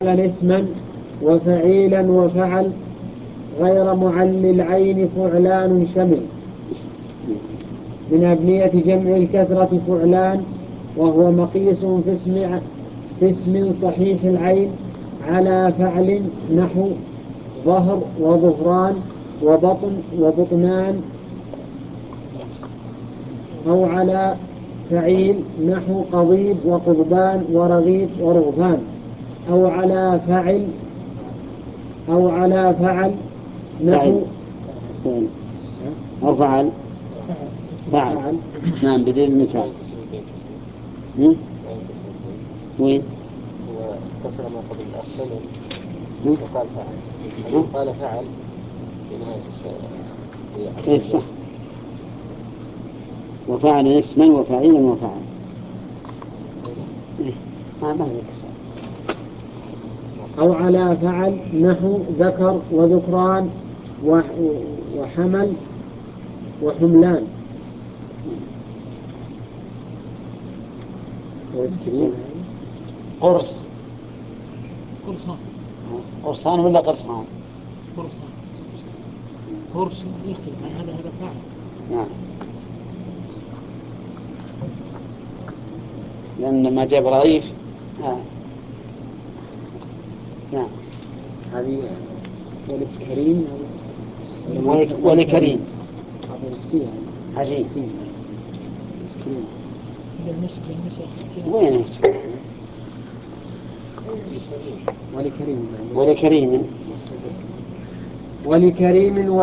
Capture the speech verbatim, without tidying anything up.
اسما وفعيلا وفعل غير معل العين فعلان شمل. من أبنية جمع الكثرة فعلان، وهو مقيس في اسم, في اسم صحيح العين على فعل نحو ظهر وظهران وبطن وبطنان، أو على فعيل نحو قضيب وقضبان ورغيب ورغبان، أو على فعل أو على فعل نحو فعل أو فعل فعل, فعل. نعم بدين المثال. وين؟ هو كسر ما قبل الأخ وقال فعل قال فعل في نهاية الشيء صح. وفعل اسما وفعيلا وفعل ما ما أو على فعل نحو ذكر وذكران وحمل وحملان. قرص قرصان قرصان ولا قرصان؟ قرصان قرص يختلف عن هذا هذا فعل. نعم، لأن ما جاب رغيف. آه. نعم. هذه ولكريم ولكريم عجيب. وين ولكريم ولكريم ولكريم